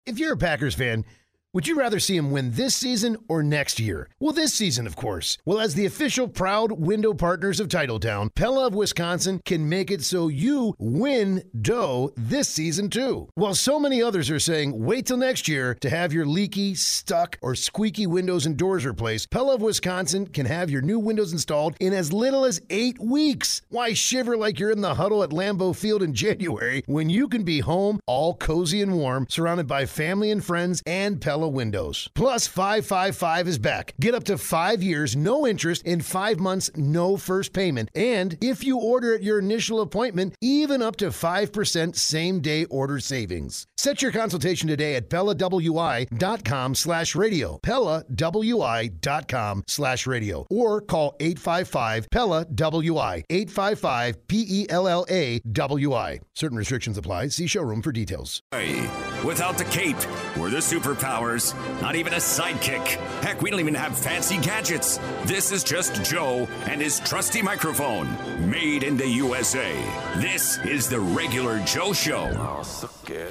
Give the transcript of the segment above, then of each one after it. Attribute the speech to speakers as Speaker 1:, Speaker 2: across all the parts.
Speaker 1: If you're a Packers fan, would you rather see him win this season or next year? Well, this season, of course. Well, as the official proud window partners of Titletown, Pella of Wisconsin can make it so you win dough this season, too. While so many others are saying, wait till next year to have your leaky, stuck, or squeaky windows and doors replaced, Pella of Wisconsin can have your new windows installed in as little as 8 weeks. Why shiver like you're in the huddle at Lambeau Field in January when you can be home all cozy and warm, surrounded by family and friends and Pella windows. Plus, 555 is back. Get up to 5 years, no interest, in 5 months, no first payment. And if you order at your initial appointment, even up to 5% same-day order savings. Set your consultation today at PellaWI.com/radio. PellaWI.com/radio. Or call 855-PELLA-WI. 855-PELLA-WI. Certain restrictions apply. See showroom for details.
Speaker 2: Without the cape or the superpowers, not even a sidekick. Heck, we don't even have fancy gadgets. This is just Joe and his trusty microphone, made in the USA. This is the Regular Joe Show.
Speaker 3: Oh, so good.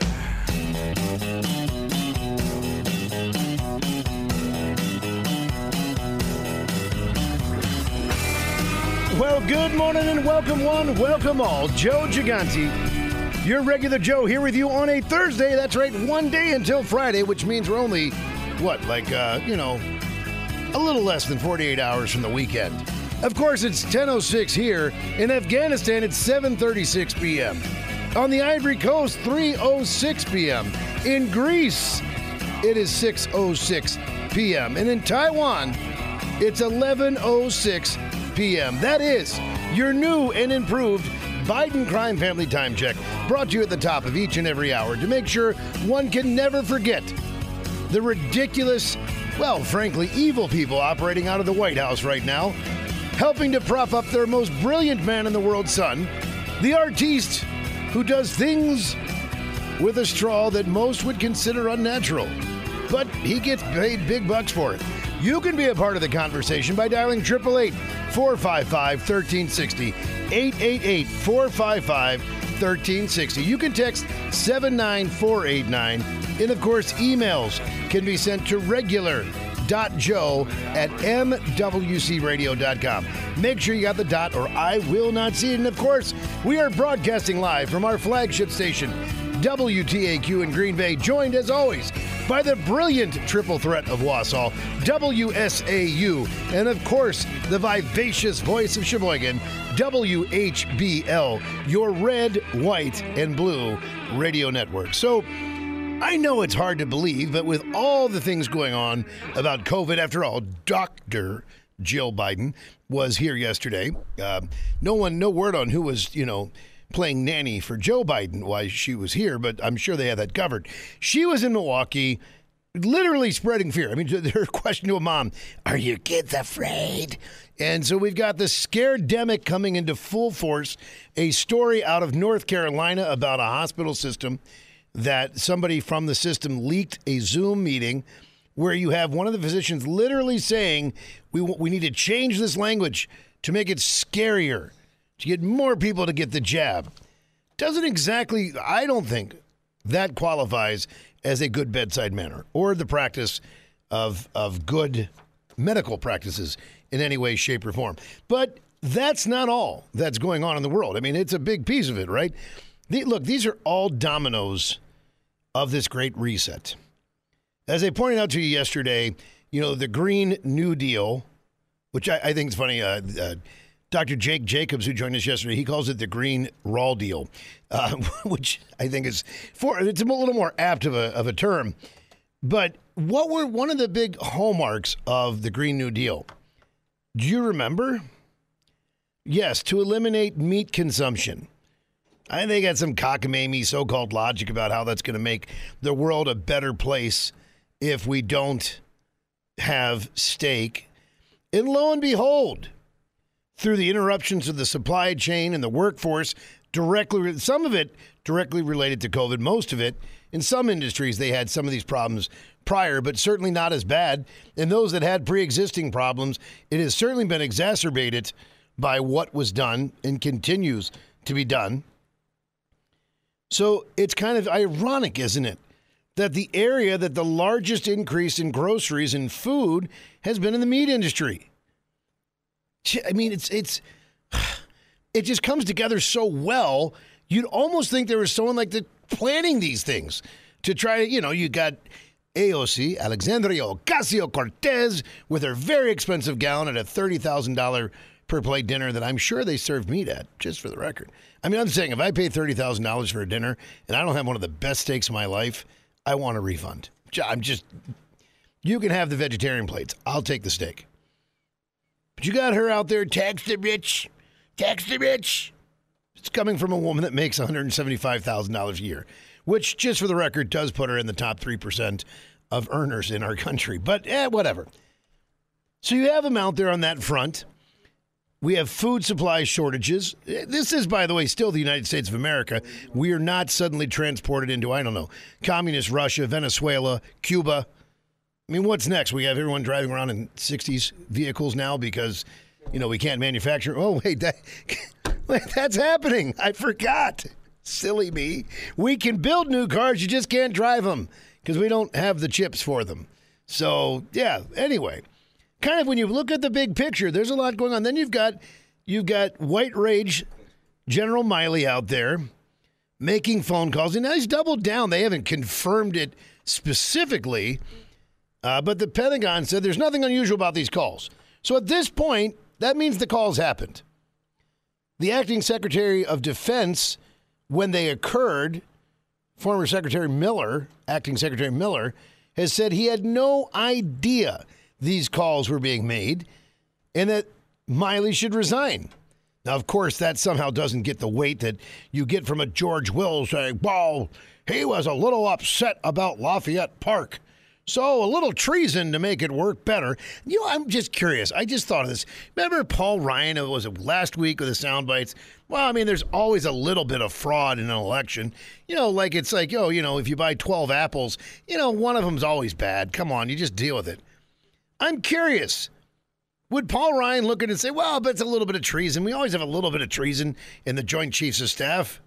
Speaker 1: Well, good morning and welcome one, welcome all. Joe Gigante, your Regular Joe, here with you on a Thursday. That's right, one day until Friday, which means we're only, a little less than 48 hours from the weekend. Of course, it's 10:06 here. In Afghanistan, it's 7:36 p.m. On the Ivory Coast, 3:06 p.m. In Greece, it is 6:06 p.m. And in Taiwan, it's 11:06 p.m. That is your new and improved Biden Crime Family Time Check, brought to you at the top of each and every hour to make sure one can never forget the ridiculous, well, frankly, evil people operating out of the White House right now, helping to prop up their most brilliant man in the world, son, the artiste who does things with a straw that most would consider unnatural. But he gets paid big bucks for it. You can be a part of the conversation by dialing 888-455-1360. 888-455-1360. You can text 79489. And, of course, emails can be sent to regular.joe@mwcradio.com. Make sure you got the dot or I will not see it. And, of course, we are broadcasting live from our flagship station, WTAQ in Green Bay, joined, as always, by the brilliant triple threat of Wausau, WSAU, and, of course, the vivacious voice of Sheboygan, WHBL, your red, white, and blue radio network. So, I know it's hard to believe, but with all the things going on about COVID, after all, Dr. Jill Biden was here yesterday. No word on who was, playing nanny for Joe Biden while she was here, but I'm sure they had that covered. She was in Milwaukee, literally spreading fear. I mean, her question to a mom, are your kids afraid? And so we've got the scaredemic coming into full force, a story out of North Carolina about a hospital system that somebody from the system leaked a Zoom meeting where you have one of the physicians literally saying, we need to change this language to make it scarier, to get more people to get the jab. Doesn't exactly, I don't think, that qualifies as a good bedside manner or the practice of good medical practices in any way, shape, or form. But that's not all that's going on in the world. I mean, it's a big piece of it, right? Look, these are all dominoes of this great reset. As I pointed out to you yesterday, the Green New Deal, which I think is funny, Dr. Jake Jacobs, who joined us yesterday, he calls it the Green Raw Deal, which I think it's a little more apt of a term. But what were one of the big hallmarks of the Green New Deal? Do you remember? Yes, to eliminate meat consumption. I think they got some cockamamie so-called logic about how that's going to make the world a better place if we don't have steak. And lo and behold, through the interruptions of the supply chain and the workforce, some of it directly related to COVID, most of it, in some industries, they had some of these problems prior, but certainly not as bad. And those that had pre-existing problems, it has certainly been exacerbated by what was done and continues to be done. So it's kind of ironic, isn't it, that the area that the largest increase in groceries and food has been in the meat industry. I mean, it just comes together so well. You'd almost think there was someone like planning these things to try to, you got AOC, Alexandria Ocasio-Cortez, with her very expensive gown at a $30,000 per plate dinner that I'm sure they served meat at, just for the record. I mean, I'm saying if I pay $30,000 for a dinner and I don't have one of the best steaks of my life, I want a refund. You can have the vegetarian plates. I'll take the steak. But you got her out there, tax the rich. It's coming from a woman that makes $175,000 a year, which, just for the record, does put her in the top 3% of earners in our country. But whatever. So you have them out there on that front. We have food supply shortages. This is, by the way, still the United States of America. We are not suddenly transported into, I don't know, communist Russia, Venezuela, Cuba. I mean, what's next? We have everyone driving around in 60s vehicles now because, we can't manufacture. Oh, wait, that's happening. I forgot. Silly me. We can build new cars. You just can't drive them because we don't have the chips for them. So, yeah, anyway. Kind of when you look at the big picture, there's a lot going on. Then you've got white rage General Miley out there making phone calls. And now he's doubled down. They haven't confirmed it specifically, but the Pentagon said there's nothing unusual about these calls. So at this point, that means the calls happened. The acting Secretary of Defense, when they occurred, former acting Secretary Miller, has said he had no idea these calls were being made and that Miley should resign. Now, of course, that somehow doesn't get the weight that you get from a George Will saying, well, he was a little upset about Lafayette Park. So a little treason to make it work better. I'm just curious. I just thought of this. Remember Paul Ryan, was it last week with the sound bites? Well, I mean, there's always a little bit of fraud in an election. If you buy 12 apples, one of them's always bad. Come on, you just deal with it. I'm curious. Would Paul Ryan look at it and say, well, but it's a little bit of treason. We always have a little bit of treason in the Joint Chiefs of Staff.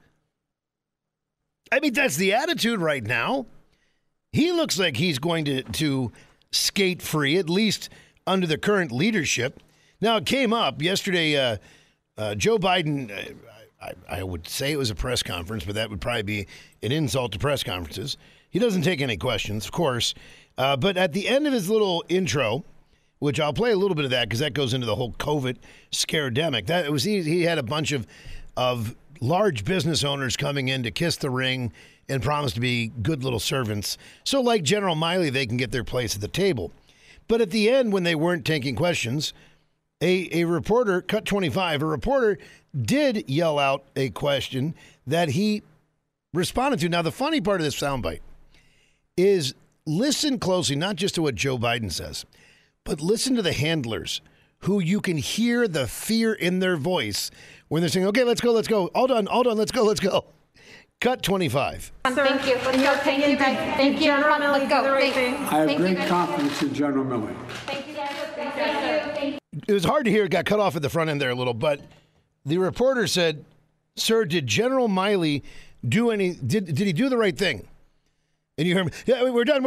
Speaker 1: I mean, that's the attitude right now. He looks like he's going to skate free, at least under the current leadership. Now, it came up yesterday. Joe Biden, I would say it was a press conference, but that would probably be an insult to press conferences. He doesn't take any questions, of course. But at the end of his little intro, which I'll play a little bit of that because that goes into the whole COVID scaredemic. He had a bunch of large business owners coming in to kiss the ring and promise to be good little servants. So like General Miley, they can get their place at the table. But at the end, when they weren't taking questions, a reporter, Cut 25, a reporter did yell out a question that he responded to. Now, the funny part of this soundbite is listen closely, not just to what Joe Biden says, but listen to the handlers who you can hear the fear in their voice when they're saying, okay, let's go. All done, let's go. Cut 25.
Speaker 3: Thank you. Let's go. Thank you, guys. Thank you. Let's go.
Speaker 4: I have great confidence in General Milley.
Speaker 3: Thank you, guys. Thank you.
Speaker 1: It was hard to hear. It got cut off at the front end there a little, but the reporter said, sir, did General Miley do did he do the right thing? And you hear him, yeah, we're done.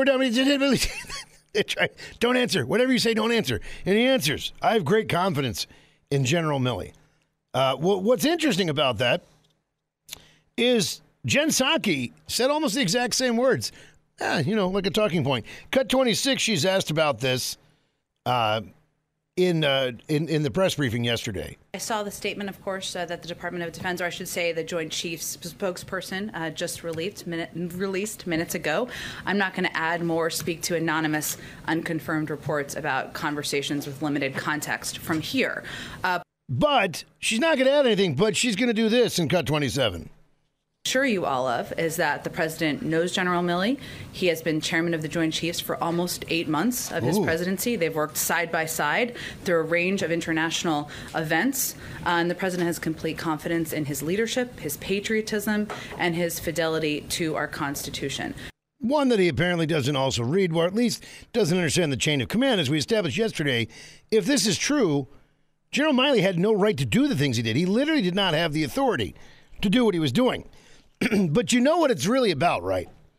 Speaker 1: Don't answer. Whatever you say, don't answer. And he answers, I have great confidence in General Milley. What's interesting about that is Jen Psaki said almost the exact same words. Like a talking point. Cut 26, she's asked about this in the press briefing yesterday.
Speaker 5: I saw the statement, of course, that the Department of Defense, or I should say the Joint Chiefs spokesperson, just released minutes ago. I'm not going to add more, speak to anonymous, unconfirmed reports about conversations with limited context from here.
Speaker 1: But she's not going to add anything, but she's going to do this in Cut 27.
Speaker 5: Assure you all of is that the president knows General Milley. He has been chairman of the Joint Chiefs for almost 8 months of his presidency. They've worked side by side through a range of international events. And the president has complete confidence in his leadership, his patriotism, and his fidelity to our Constitution.
Speaker 1: One that he apparently doesn't also read, or at least doesn't understand the chain of command. As we established yesterday, if this is true, General Miley had no right to do the things he did. He literally did not have the authority to do what he was doing. But you know what it's really about, right?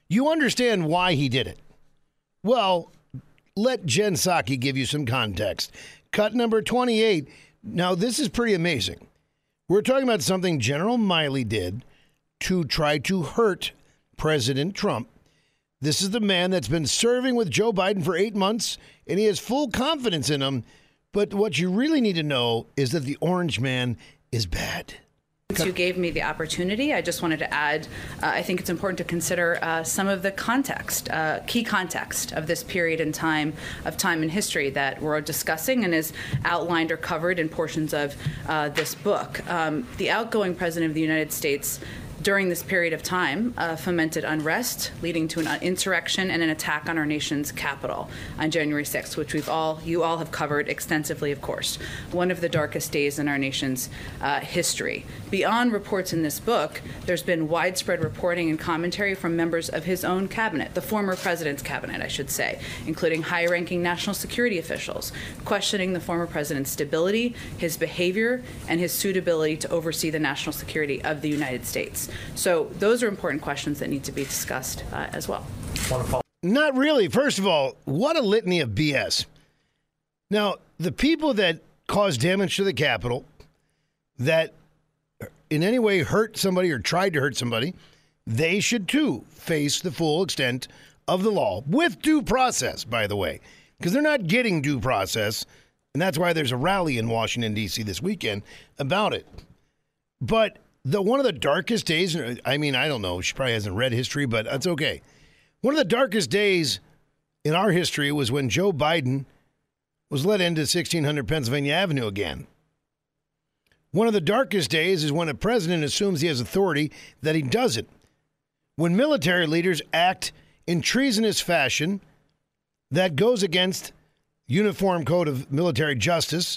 Speaker 1: you understand why he did it. Well, let Jen Psaki give you some context. Cut number 28. Now, this is pretty amazing. We're talking about something General Milley did to try to hurt President Trump. This is the man that's been serving with Joe Biden for 8 months, and he has full confidence in him. But what you really need to know is that the orange man is bad.
Speaker 5: Since you gave me the opportunity, I just wanted to add, I think it's important to consider some of the context, key context of this period in time in history that we're discussing and is outlined or covered in portions of this book. The outgoing president of the United States during this period of time fomented unrest, leading to an insurrection and an attack on our nation's capital on January 6th, which you all have covered extensively, of course. One of the darkest days in our nation's history. Beyond reports in this book, there's been widespread reporting and commentary from members of his own cabinet, the former president's cabinet, I should say, including high-ranking national security officials, questioning the former president's stability, his behavior, and his suitability to oversee the national security of the United States. So those are important questions that need to be discussed as well.
Speaker 1: Not really. First of all, what a litany of BS. Now, the people that caused damage to the Capitol, that in any way hurt somebody or tried to hurt somebody, they should too face the full extent of the law with due process, by the way, because they're not getting due process. And that's why there's a rally in Washington, D.C. this weekend about it. But one of the darkest days, I mean, I don't know, she probably hasn't read history, but that's okay. One of the darkest days in our history was when Joe Biden was let into 1600 Pennsylvania Avenue again. One of the darkest days is when a president assumes he has authority that he doesn't. When military leaders act in treasonous fashion that goes against Uniform Code of Military Justice,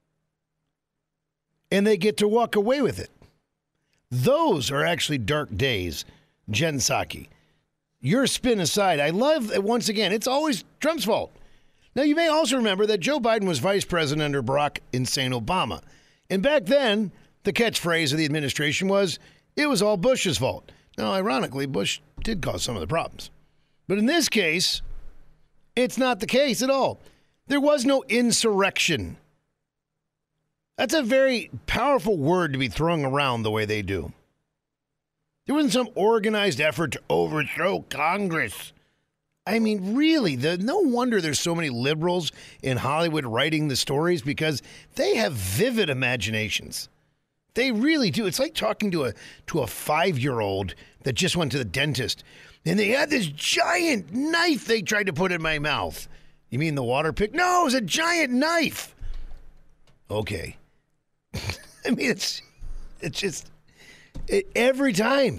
Speaker 1: and they get to walk away with it. Those are actually dark days, Jen Psaki. Your spin aside, I love that once again, it's always Trump's fault. Now, you may also remember that Joe Biden was vice president under Barack Hussein Obama. And back then, the catchphrase of the administration was, it was all Bush's fault. Now, ironically, Bush did cause some of the problems. But in this case, it's not the case at all. There was no insurrection. That's a very powerful word to be throwing around the way they do. There wasn't some organized effort to overthrow Congress. I mean, really, no wonder there's so many liberals in Hollywood writing the stories, because they have vivid imaginations. They really do. It's like talking to a 5-year-old that just went to the dentist, and they had this giant knife they tried to put in my mouth. You mean the water pick? No, it was a giant knife. Okay. I mean, it's just every time.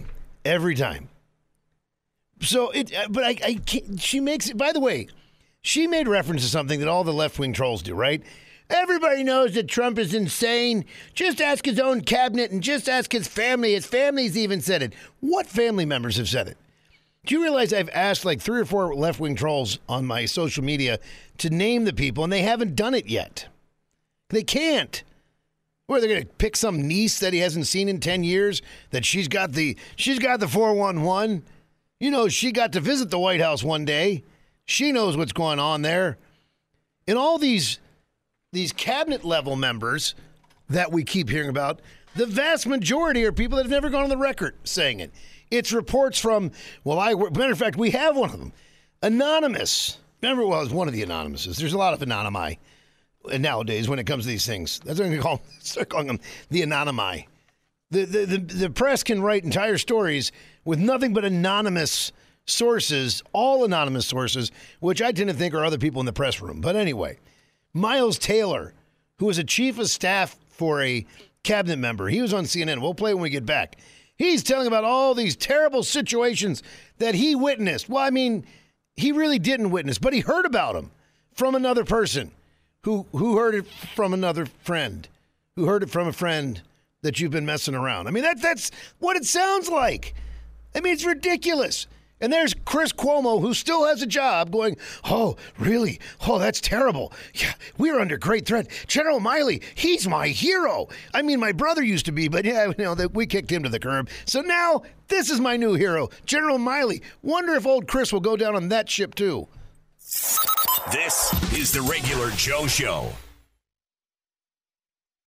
Speaker 1: So but I can't, she makes it, by the way, she made reference to something that all the left-wing trolls do, right? Everybody knows that Trump is insane. Just ask his own cabinet and just ask his family. His family's even said it. What family members have said it? Do you realize I've asked like 3 or 4 left-wing trolls on my social media to name the people, and they haven't done it yet. They can't. Or they're going to pick some niece that he hasn't seen in 10 years, that she's got the 411. You know, she got to visit the White House one day. She knows what's going on there. And all these cabinet level members that we keep hearing about, the vast majority are people that have never gone on the record saying it. It's reports from, matter of fact, we have one of them. Anonymous. Remember, it was one of the anonymouses. There's a lot of anonymi nowadays when it comes to these things. That's what I'm going to start calling them, the anonymi. The press can write entire stories with nothing but anonymous sources, all anonymous sources, which I tend to think are other people in the press room. But anyway, Miles Taylor, who was a chief of staff for a cabinet member, he was on CNN. We'll play when we get back. He's telling about all these terrible situations that he witnessed. Well, I mean, he really didn't witness, but he heard about them from another person who heard it from another friend, who heard it from a friend that you've been messing around. I mean, that's what it sounds like. I mean, it's ridiculous. And there's Chris Cuomo, who still has a job, going, oh, really? Oh, that's terrible. Yeah, we're under great threat. General Milley, he's my hero. I mean, my brother used to be, but yeah, we kicked him to the curb. So now this is my new hero, General Milley. Wonder if old Chris will go down on that ship, too.
Speaker 2: This is the Regular Joe Show.